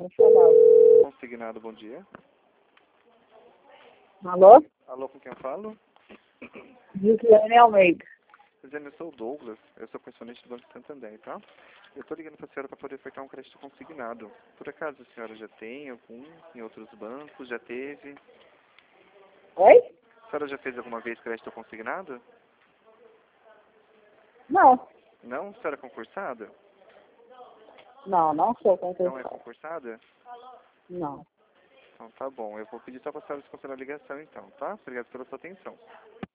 falar. Consignado, bom dia. Alô? Alô, com quem eu falo? Gislaine Almeida. Dizendo, eu sou o Douglas, eu sou correspondente do Banco Santander, tá? Eu tô ligando pra senhora para poder ofertar um crédito consignado. Por acaso a senhora já tem algum em outros bancos? Já teve? Oi? A senhora já fez alguma vez crédito consignado? Não. Não? A senhora é concursada? Não, não sou Não é concursada. concursada? Não. Então tá bom, eu vou pedir só pra senhora desconsiderar a ligação então, tá? Obrigado pela sua atenção.